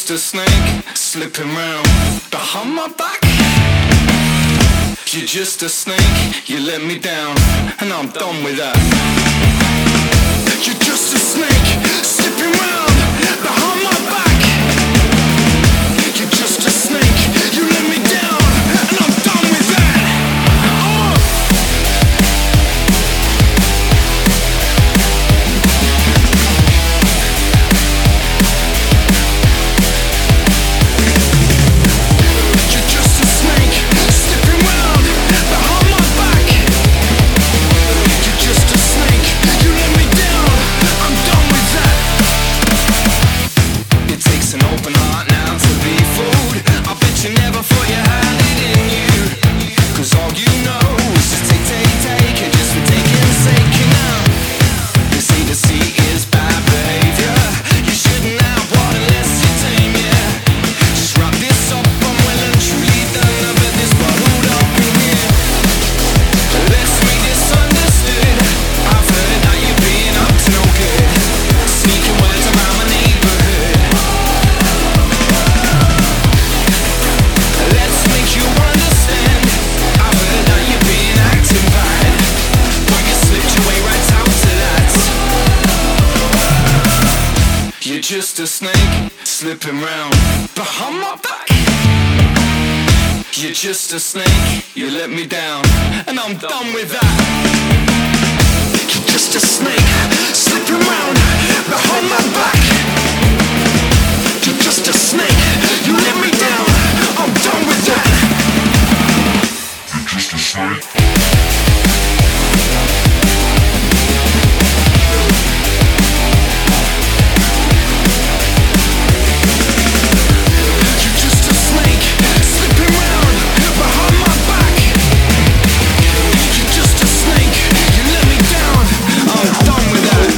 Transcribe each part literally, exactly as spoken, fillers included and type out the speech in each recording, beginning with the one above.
just a snake slipping round behind my back. You're just a snake, you let me down, and I'm done with that. You're just a snake slipping round behind my back. You're just a snake, you let me down, and I'm done with that. Oh. You're just a snake slipping round behind my back. You're just a snake, you let me down, I'm done with that. It takes an open heart now to be fooled. I bet you never thought you had it in you, 'cause all you know is just take, take, take, and just for taking's sake. You know, they say deceit is bad behavior. You shouldn't have what unless you tame, yeah. Just wrap this up, I'm well and truly done. I bet this bottled up in here. Let's make this understood. I've heard that you're being up to no good, sneaking words around my neighborhood. Let's make you understand. I've heard that you're being acting bad, but you slipped your way right out to that. You're just a snake slipping round behind my back. You're just a snake, you let me down, and I'm done with that. You're just a snake slipping round behind my back. You're just a snake, you let me down, I'm done with that. You're just a snake. You're just a snake slipping round behind my back. You're just a snake, you let me down, I'm done with that.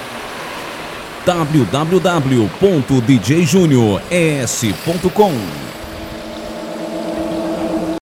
w w w ponto d j junior e s ponto com